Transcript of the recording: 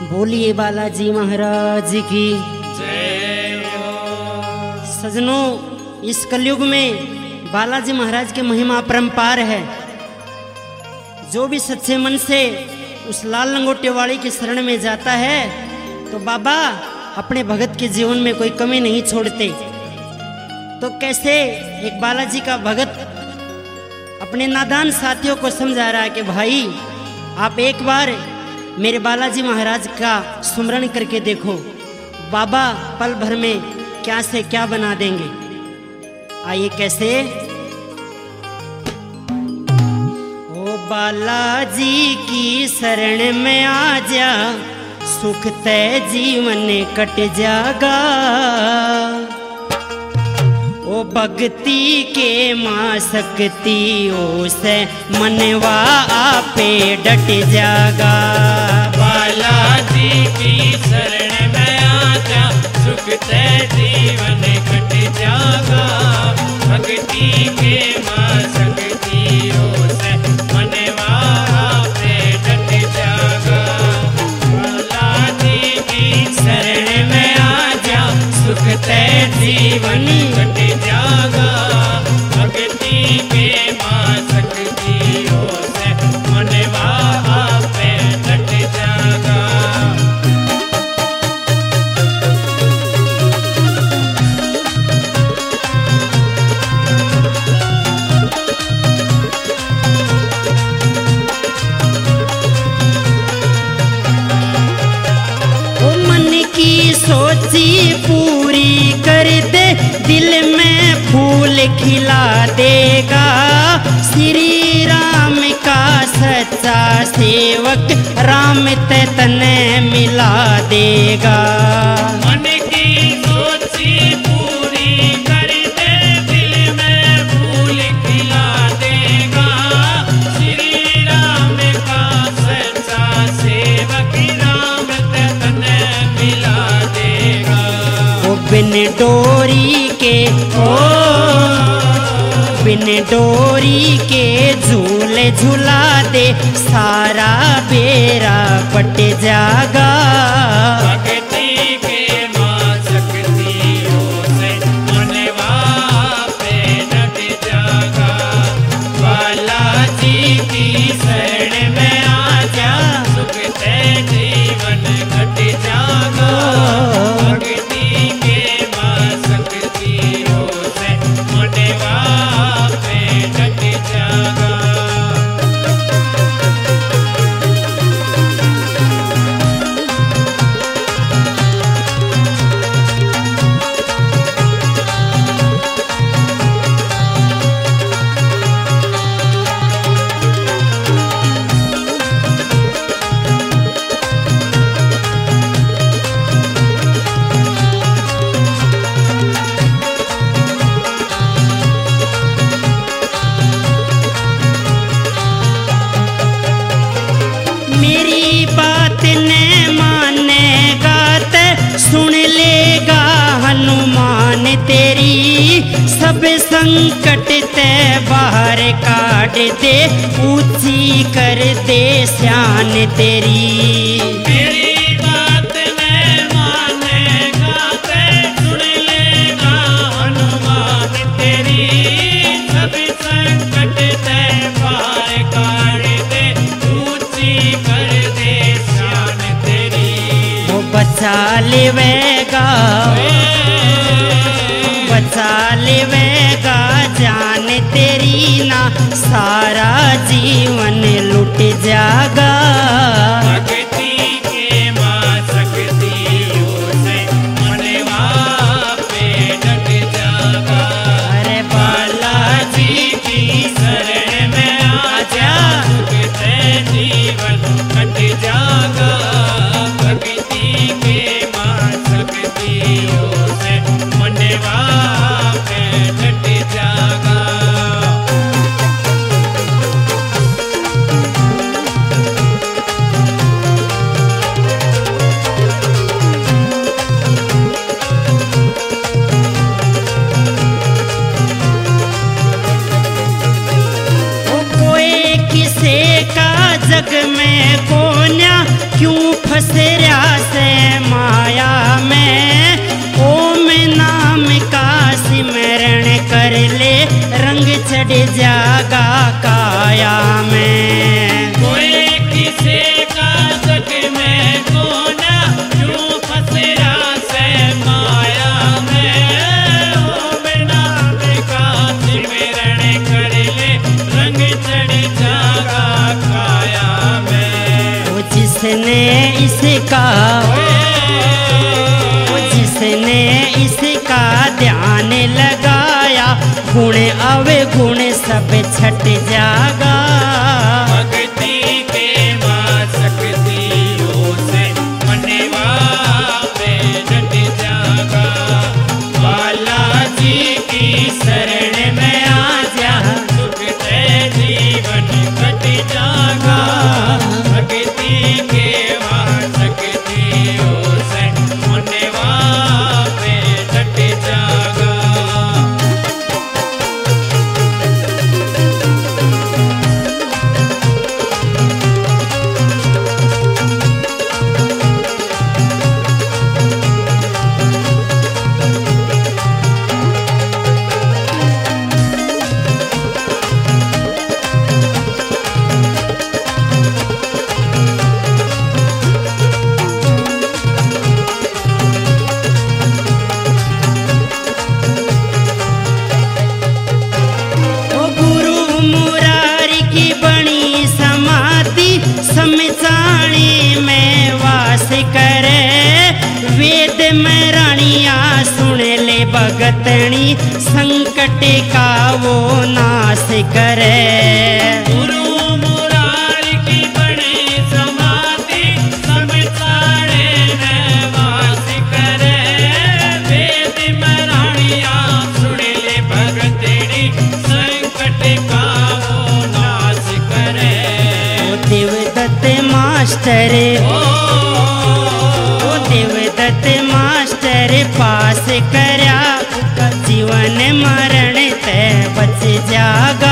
बोलिए बालाजी महाराज की जय हो। सजनों, इस कलयुग में बालाजी महाराज की महिमा अपरंपार है। जो भी सच्चे मन से उस लाल लंगोटे वाली की शरण में जाता है तो बाबा अपने भगत के जीवन में कोई कमी नहीं छोड़ते। तो कैसे एक बालाजी का भगत अपने नादान साथियों को समझा रहा है कि भाई आप एक बार मेरे बालाजी महाराज का सुमरण करके देखो, बाबा पल भर में क्या से क्या बना देंगे। आइए कैसे। ओ बालाजी की शरण में आ जा, सुख तय जीवन कट जागा। ओ भक्ति के माँ शक्तियों से मनवा आपे डट जागा। बालाजी की शरण में आजा, सुख ते जीवन कट जागा। भक्ति के माँ शक्तियों से मनवा पे डट जागा। बालाजी की शरण में आजा, सुख ते जीवन कट जागा। भक्ति के माँ शक्तियों से मनवा पे डट जागा। ओ मन की सोची पूरी कर दे, दिल में फूल खिला देगा। श्री राम का सच्चा सेवक राम ते तने मिला देगा। मन की सोची पूरी कर दे, दिल में फूल खिला देगा। श्री राम का सच्चा सेवक राम ते तने मिला देगा। ओ बिन डोरी के बिन डोरी के झूले झुला दे, सारा बेरा पट जागा। भक्ति के माँ शक्तियों से मनवा पे डट जागा। बालाजी की शरण में आजा, सुख ते जीवन कट जागा। भक्ति के माँ शक्तियों से मनवा पे डट जागा। मेरी बात ने मानेगा ते सुन लेगा हनुमान तेरी। सब संकट ते बाहर काट दे, ऊंची कर दे शान तेरी। मेरी बात ने मानेगा ते सुन लेगा हनुमान तेरी। सब संकट ते पार काट दे, ऊंची कर दे शान तेरी। वो बचा लेवेगा जान तेरी ना, सारा जीवन लुट जागा। भक्ति के माँ शक्तियों से मनवा पे डट जागा। अरे बालाजी की शरण में आजा, सुख ते जीवन कट जागा। भक्ति के माँ शक्तियों से मनवा पे डट जागा। वो कोई किसे का जग में कोन्या क्यों फसरा से माया में, ओम नाम का सिमरण कर ले, रंग चढ़ जागा काया में। कोई किसे का जग में कोना, क्यों फसरा से माया में, ओम नाम का सिमरण कर ले, रंग चढ़ जागा काया में। वो जिसने इसका, जिसने इसका ध्यान लगाया, गुण अवगुण सब छट जागा। भक्ति के मां शक्तियों से मनवा में डट जागा। बालाजी की शरण में आ जा, सुख से जीवन कट जागा। भक्ति के मां शक्तियों से मनवा में डट जागा। ओ गुरु मुरारी की बणी समाधि, समझाने में वास करे, वेद में रानिया सुन ले भगतनी, संकट का वो नाश करे। गुरु मुरारी की बड़ी समाधि, समझाने में वास करे, वेद में रानिया सुन ले भगतनी, संकट का वो नाश करे। ओ देवदत्त मास्टर, ओ देवदत्त मास्टर पास करया, जीवन मरण ते बच जागा।